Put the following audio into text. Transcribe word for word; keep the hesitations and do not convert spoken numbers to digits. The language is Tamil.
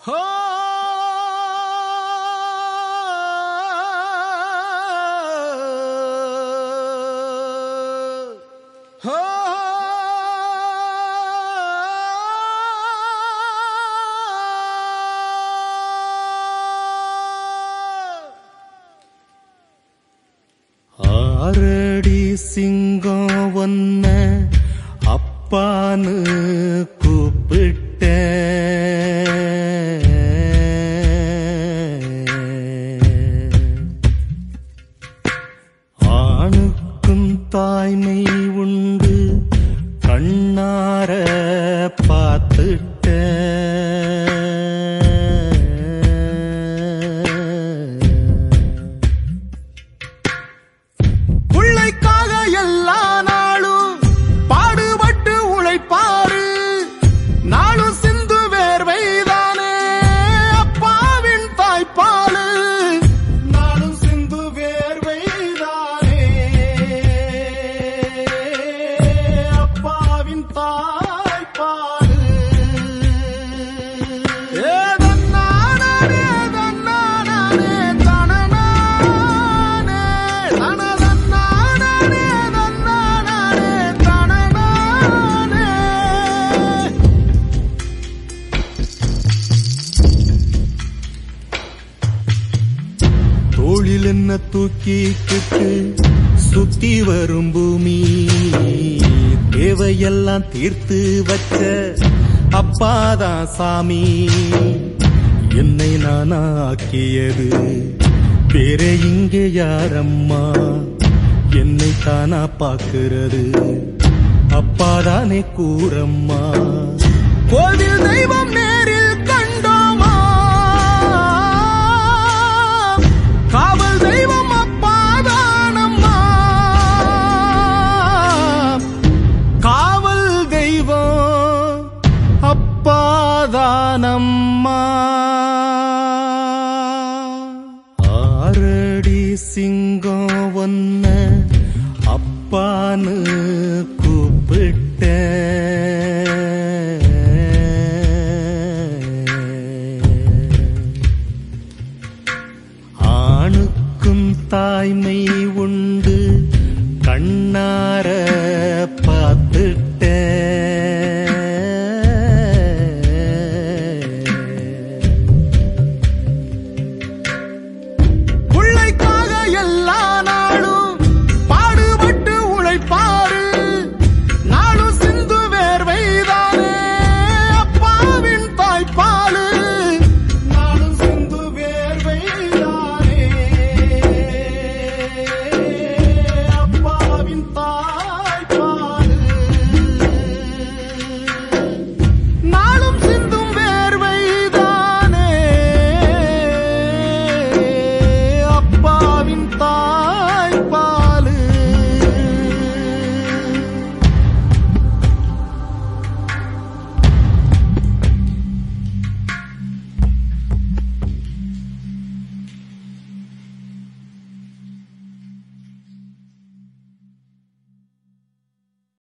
ஹோ ஹோ ஆரடி சிங்கம் ஒன்ன அப்பான்னு கூப்பிட்ட ஆணுக்கும் தாய்மை உண்டு கண்ணார பார்த்துட்ட பிள்ளைக்காக எல்லா நாளும் பாடுபட்டு உழைப்பாரு நாளும் சிந்து வேர்வைதானே அப்பாவின் தாய்ப்பாலு நாளும் சிந்து வேர்வைதானே அப்பாவின் தாய்ப்பாலு ஏதன்னானே தன்னானே தனனானே தனதன்னானே தன்னானே தனனானே தோளில் என்ன தூக்கிக்கிட்டு சுத்தி வரும் பூமி தேவையெல்லாம் தீர்த்து வச்ச அப்பாதான் சாமி என்னை நானாக்கியது வேற இங்கே யாரம்மா என்னை தானா பாக்குறது அப்பாதானே கூறம்மா கோவில் தெய்வம் நேரில் கண்டோமா காவல் தெய்வம் அப்பாதானம்மா காவல் தெய்வம் அப்பாதானம்மா ஆரடி சிங்கம் ஒன்ன அப்பான்னு கூப்பிட்ட ஆணுக்கும் தாய்மை